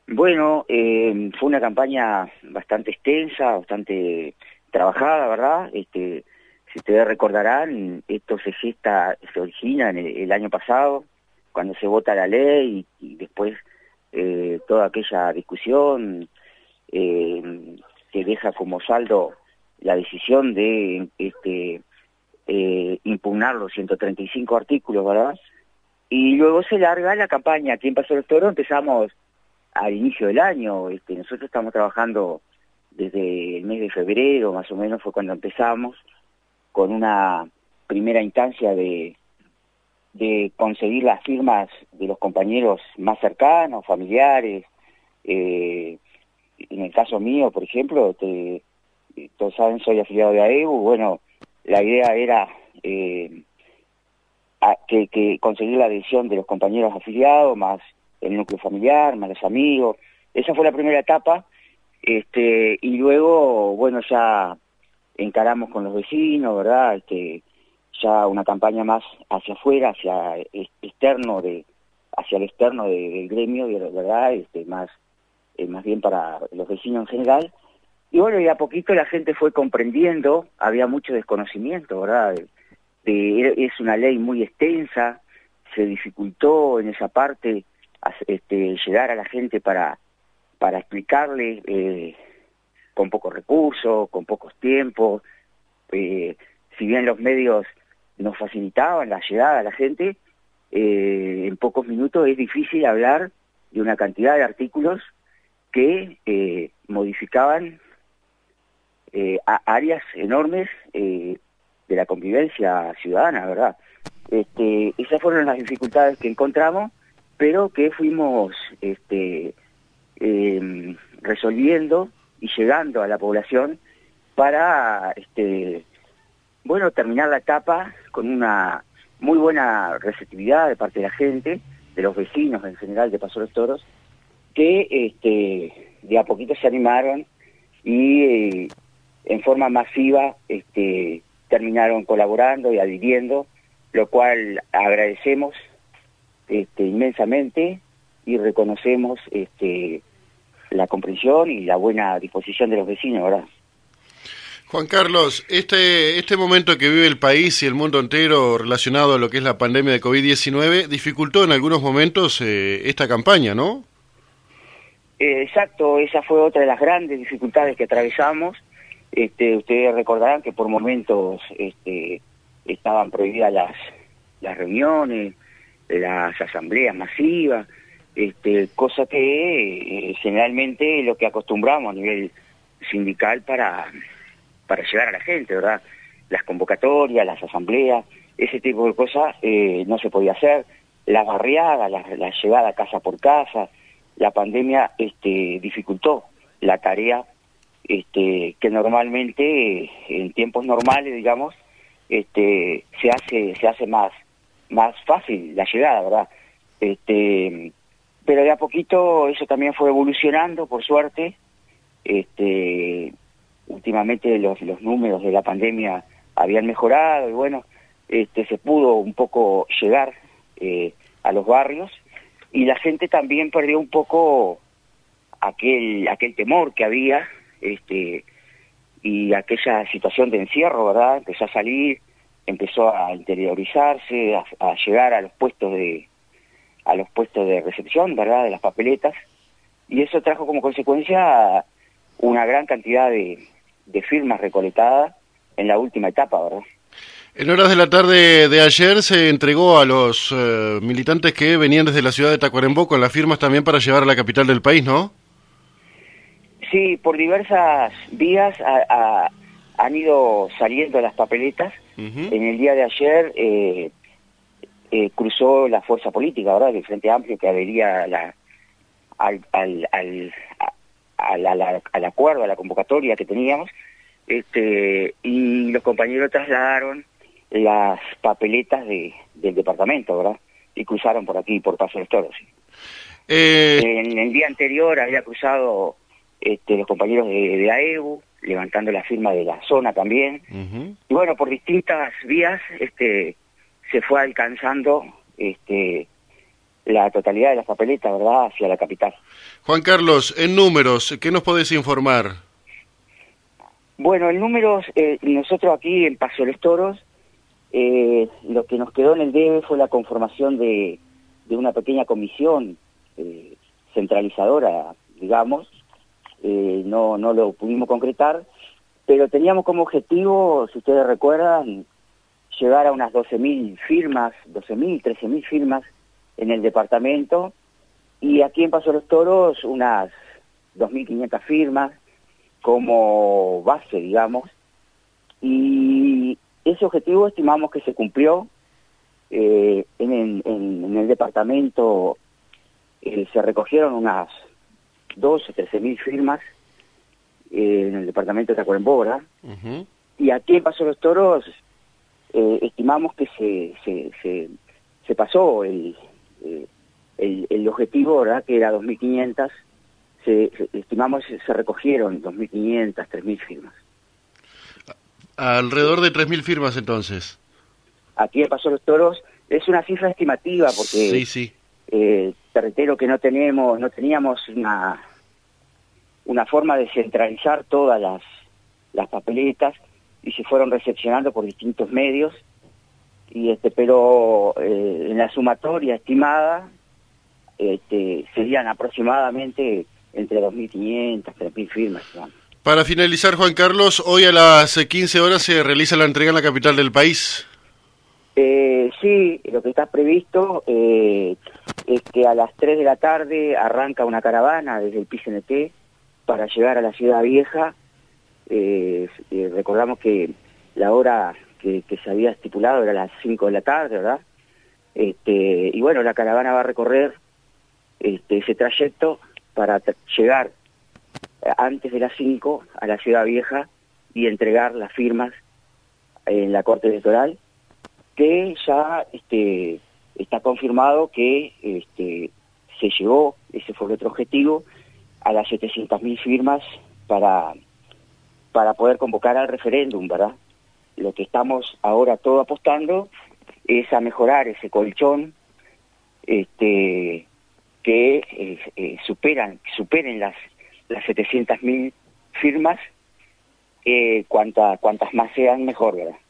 Bueno, fue una campaña bastante extensa, bastante trabajada, ¿verdad? Si ustedes recordarán, esto se origina en el año pasado, cuando se vota la ley y después toda aquella discusión que deja como saldo la decisión de impugnar los 135 artículos, ¿verdad? Y luego se larga la campaña. Aquí en Paso de los Toros empezamos al inicio del año. Nosotros estamos trabajando desde el mes de febrero, más o menos fue cuando empezamos, con una primera instancia de conseguir las firmas de los compañeros más cercanos, familiares. En el caso mío, por ejemplo, todos saben, soy afiliado de AEBU. Bueno, la idea era que conseguir la adhesión de los compañeros afiliados, más el núcleo familiar, más los amigos. Esa fue la primera etapa, y luego, bueno, ya encaramos con los vecinos, ¿verdad? Ya una campaña más hacia afuera, hacia el externo del gremio, ¿verdad? Más bien para los vecinos en general. Y bueno, y a poquito la gente fue comprendiendo, había mucho desconocimiento, ¿verdad? Es una ley muy extensa, se dificultó en esa parte llegar a la gente para explicarle con pocos recursos, con pocos tiempos. Si bien los medios nos facilitaban la llegada a la gente, en pocos minutos es difícil hablar de una cantidad de artículos que modificaban áreas enormes de la convivencia ciudadana, ¿verdad? Esas fueron las dificultades que encontramos, pero que fuimos resolviendo y llegando a la población para bueno, terminar la etapa con una muy buena receptividad de parte de la gente, de los vecinos en general de Paso de los Toros, que de a poquito se animaron y en forma masiva terminaron colaborando y adhiriendo, lo cual agradecemos inmensamente y reconocemos la comprensión y la buena disposición de los vecinos, ¿verdad? Juan Carlos, este momento que vive el país y el mundo entero relacionado a lo que es la pandemia de COVID-19 dificultó en algunos momentos esta campaña, ¿no? Exacto, esa fue otra de las grandes dificultades que atravesamos. Ustedes recordarán que por momentos estaban prohibidas las reuniones, las asambleas masivas, cosa que generalmente lo que acostumbramos a nivel sindical para llegar a la gente, ¿verdad? Las convocatorias, las asambleas, ese tipo de cosas no se podía hacer. Las barriadas, la llegada casa por casa, la pandemia dificultó la tarea que normalmente en tiempos normales, digamos, se hace más fácil la llegada, ¿verdad? Pero de a poquito eso también fue evolucionando, por suerte. Últimamente los números de la pandemia habían mejorado y bueno, se pudo un poco llegar a los barrios y la gente también perdió un poco aquel temor que había y aquella situación de encierro, ¿verdad? Empezó a salir, empezó a interiorizarse, a llegar a los puestos de recepción, ¿verdad? De las papeletas, y eso trajo como consecuencia una gran cantidad de firmas recolectadas en la última etapa, ¿verdad? En horas de la tarde de ayer se entregó a los militantes que venían desde la ciudad de Tacuarembó con las firmas también para llevar a la capital del país, ¿no? Sí, por diversas vías han ido saliendo las papeletas. Uh-huh. En el día de ayer cruzó la fuerza política, ¿verdad? Del Frente Amplio, que adhería al acuerdo, a la convocatoria que teníamos, y los compañeros trasladaron las papeletas del departamento, ¿verdad? Y cruzaron por aquí, por Paso de los Toros. ¿Sí? En el día anterior había cruzado los compañeros de AEBU, levantando la firma de la zona también. Uh-huh. Y bueno, por distintas vías se fue alcanzando la totalidad de las papeletas, ¿verdad?, hacia la capital. Juan Carlos, en números, ¿qué nos podés informar? Bueno, en números, nosotros aquí en Paso de los Toros, lo que nos quedó en el debe fue la conformación de una pequeña comisión centralizadora, digamos. No lo pudimos concretar, pero teníamos como objetivo, si ustedes recuerdan, llegar a unas 12.000 firmas, 12.000, 13.000 firmas en el departamento, y aquí en Paso de los Toros unas 2.500 firmas como base, digamos, y ese objetivo estimamos que se cumplió. En el departamento se recogieron unas 12, 13.000 firmas en el departamento de Tacuarembó, ¿verdad? Uh-huh. Y aquí en Paso de los Toros estimamos que se pasó el objetivo, ¿verdad?, que era 2.500, estimamos que se recogieron 2.500, 3.000 firmas. Alrededor de 3.000 firmas, entonces. Aquí en Paso de los Toros es una cifra estimativa, porque sí. Te reitero que no teníamos una forma de centralizar todas las papeletas, y se fueron recepcionando por distintos medios, y pero en la sumatoria estimada serían aproximadamente entre 2.500, 3.000 firmas, ¿no? Para finalizar, Juan Carlos, hoy a las 15 horas se realiza la entrega en la capital del país. Sí, lo que está previsto es que a las 3 de la tarde arranca una caravana desde el PCNT para llegar a la Ciudad Vieja. Recordamos que la hora que se había estipulado era las 5 de la tarde, ¿verdad? Y bueno, la caravana va a recorrer ese trayecto para llegar antes de las 5 a la Ciudad Vieja y entregar las firmas en la Corte Electoral, que ya está confirmado que se llegó, ese fue el otro objetivo, a las 700.000 firmas para poder convocar al referéndum, ¿verdad? Lo que estamos ahora todo apostando es a mejorar ese colchón, que superen las 700.000 firmas, cuantas más sean mejor, ¿verdad?